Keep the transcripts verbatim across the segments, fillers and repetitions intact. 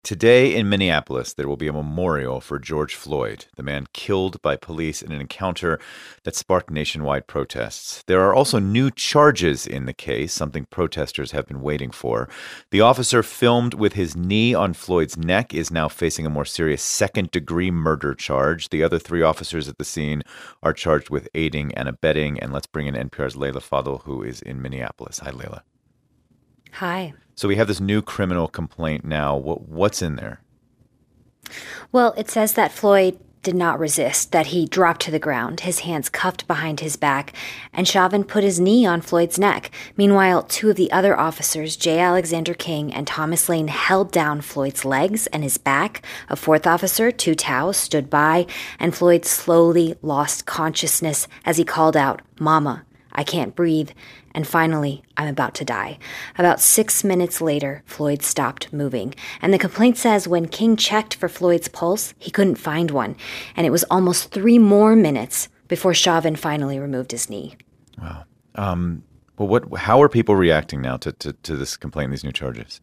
Today in Minneapolis, there will be a memorial for George Floyd, the man killed by police in an encounter that sparked nationwide protests. There are also new charges in the case, something protesters have been waiting for. The officer filmed with his knee on Floyd's neck is now facing a more serious second-degree murder charge. The other three officers at the scene are charged with aiding and abetting. And let's bring in N P R's Leila Fadel, who is in Minneapolis. Hi, Leila. Hi. So we have this new criminal complaint now. What, what's in there? Well, it says that Floyd did not resist, that he dropped to the ground, his hands cuffed behind his back, and Chauvin put his knee on Floyd's neck. Meanwhile, two of the other officers, J. Alexander King and Thomas Lane, held down Floyd's legs and his back. A fourth officer, Tu Tao, stood by, and Floyd slowly lost consciousness as he called out, "Mama, I can't breathe. And finally, I'm about to die." About six minutes later, Floyd stopped moving. And the complaint says when King checked for Floyd's pulse, he couldn't find one. And it was almost three more minutes before Chauvin finally removed his knee. Wow. Um, well, what? How are people reacting now to, to, to this complaint, these new charges?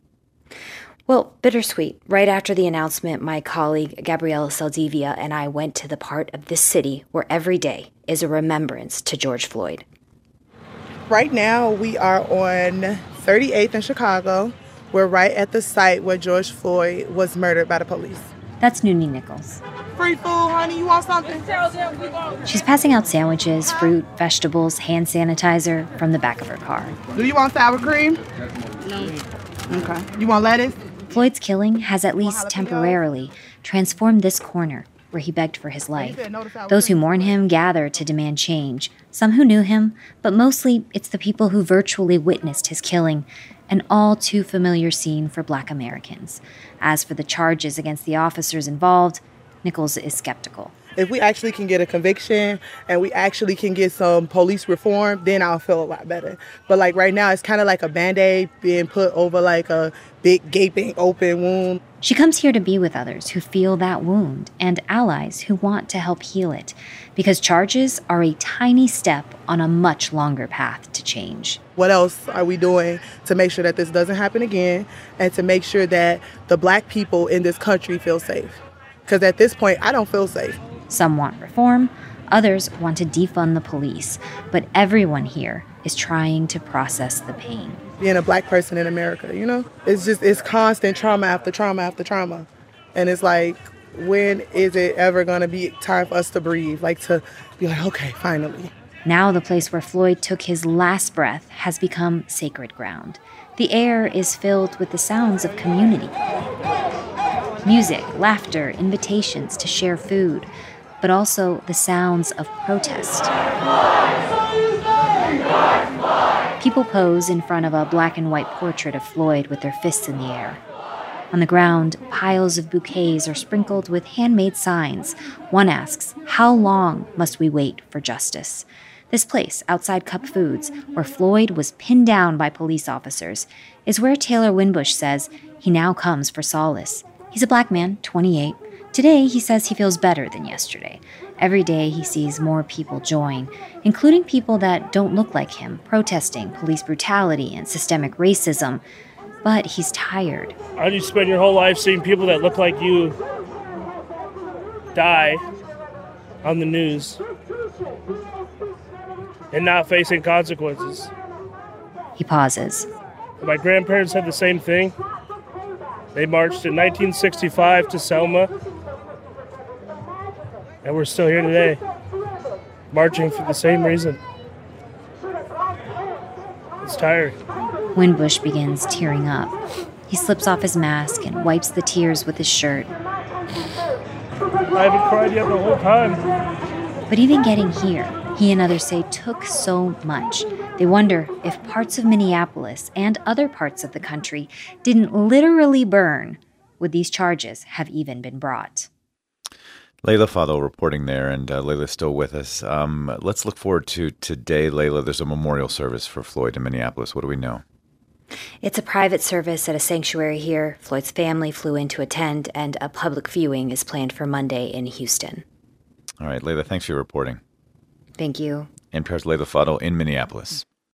Well, bittersweet. Right after the announcement, my colleague Gabriela Saldivia and I went to the part of this city where every day is a remembrance to George Floyd. Right now, we are on thirty-eighth in Chicago. We're right at the site where George Floyd was murdered by the police. That's Noonie Nichols. Free food, honey. You want something? She's passing out sandwiches, fruit, vegetables, hand sanitizer from the back of her car. Do you want sour cream? No. Okay. You want lettuce? Floyd's killing has at least temporarily transformed this corner where he begged for his life. Those who mourn him gather to demand change. Some who knew him, but mostly it's the people who virtually witnessed his killing, an all too familiar scene for Black Americans. As for the charges against the officers involved, Nichols is skeptical. If we actually can get a conviction and we actually can get some police reform, then I'll feel a lot better. But like right now, it's kind of like a Band-Aid being put over like a big gaping open wound. She comes here to be with others who feel that wound and allies who want to help heal it, because charges are a tiny step on a much longer path to change. What else are we doing to make sure that this doesn't happen again and to make sure that the Black people in this country feel safe? Because at this point, I don't feel safe. Some want reform, others want to defund the police, but everyone here is trying to process the pain. Being a Black person in America, you know, it's just, it's constant trauma after trauma after trauma. And it's like, when is it ever going to be time for us to breathe? Like to be like, okay, finally. Now the place where Floyd took his last breath has become sacred ground. The air is filled with the sounds of community. Music, laughter, invitations to share food, but also the sounds of protest. People pose in front of a black and white portrait of Floyd with their fists in the air. On the ground, piles of bouquets are sprinkled with handmade signs. One asks, "How long must we wait for justice?" This place, outside Cup Foods, where Floyd was pinned down by police officers, is where Taylor Winbush says he now comes for solace. He's a Black man, twenty-eight. Today, he says he feels better than yesterday. Every day, he sees more people join, including people that don't look like him, protesting police brutality and systemic racism. But he's tired. How do you spend your whole life seeing people that look like you die on the news and not facing consequences? He pauses. My grandparents had the same thing. They marched in nineteen sixty-five to Selma, and we're still here today, marching for the same reason. It's tired. Winbush begins tearing up. He slips off his mask and wipes the tears with his shirt. I haven't cried yet the whole time. But even getting here, he and others say took so much. They wonder if parts of Minneapolis and other parts of the country didn't literally burn, would these charges have even been brought? Leila Fadel reporting there, and uh, Leila's still with us. Um, let's look forward to today, Leila. There's a memorial service for Floyd in Minneapolis. What do we know? It's a private service at a sanctuary here. Floyd's family flew in to attend, and a public viewing is planned for Monday in Houston. All right, Leila, thanks for your reporting. Thank you. N P R's Leila Fadel in Minneapolis.